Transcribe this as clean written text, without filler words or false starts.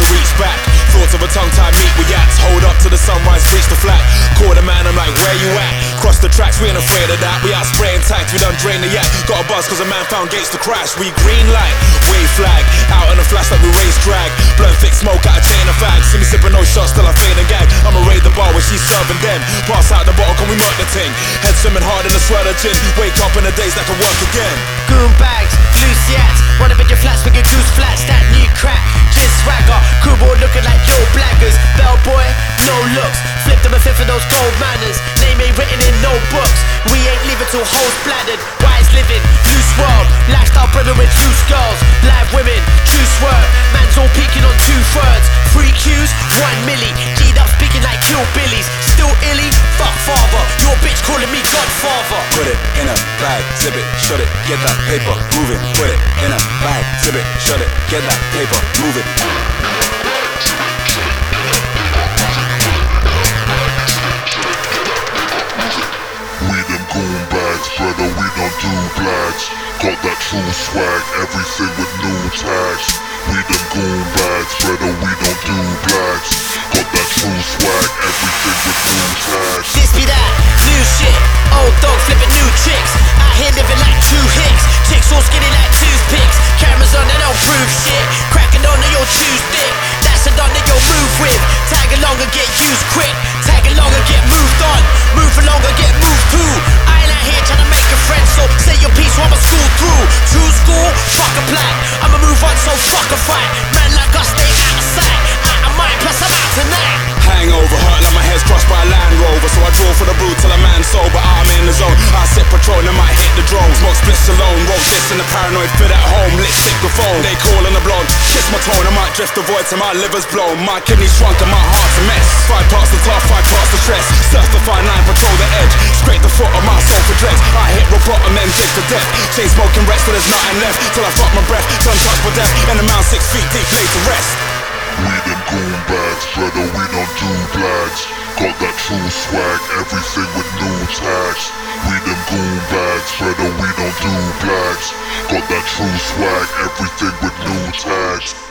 to reach back. Thoughts of a tongue-tied meet with yaks. Hold up to the sunrise, reach the flat. Call the man, I'm like, where you at? Cross the tracks, we ain't afraid of that. We out spraying tanks, we done drain the yak. Got a buzz cause a man found gates to crash. We green light, wave flag. Out in the flash like we race drag. Blowing thick smoke out a chain of fags. See me sipping no shots till I fade and gag. I'ma raid the bar when she's serving them. Pass out the bottle, can we murk the ting? Head swimming hard in the swirl of gin. Wake up in the days that can work again. Goon bags, loose yats. Run up in your flats with your goose flats. That new crack, just swagger. Crew boy looking like yo blaggers. Bellboy, no looks. Flipped them a fifth of those gold manners. Name ain't written in no books. We ain't leaving till hoes bladdered. Wise living, loose world. Lifestyle brimming with loose girls. Live women, true swerve. Man's all peeking on 2/3. 3 Qs, 1 milli. G'd up speaking like hillbillies. Still illy, fuck father. Your bitch calling me godfather. Put it in a bag, zip it, shut it, get that paper moving. Put it in a bag, zip it, shut it, get that paper moving. We them goon bags, brother, we don't do blags. Got that true swag, everything with new tags. We them goon bags, brother, we don't do blags. Got that true swag, everything with new tags. This be that, new shit. Old dog flipping new chicks. Out here living like 2 hicks. Chicks all skinny like toothpicks. Cameras on, they don't prove shit. Cracking on, they all choose thick. That's a done, they go move with. Tag along and get used quick. Tag along and get moved on. Move along and get moved too. I ain't out here trying to make a friend, so say your piece or I'ma school through. True school, fuck a black. I'ma move on, so fuck a fight. Man like us, stay out of sight. Out of mind, plus I'm out tonight. Hangover, hurt like my head's crushed by a Land Rover. So I draw for the boot till a man's sober. I'm in the zone, I sit patrol and might hit the drone. Smoke splits alone, roll this in the paranoid fit at home. Lit sick the phone, they call on the blonde. Kiss my tone, I might drift the void till my liver's blown. My kidneys shrunk and my heart's a mess. 5 parts the tough, 5 parts the stress. Surf the fine line, patrol the edge. Scrape the foot of my soul for dregs. I hit rock bottom then dig to death. Chain smoking rest till there's nothing left. Till I fuck my breath, done touch for death. And the mound 6 feet deep laid to rest. We them goon bags, brother, we don't do blags. Got that true swag, everything with new tags. We them goon bags, brother, we don't do blags. Got that true swag, everything with new tags.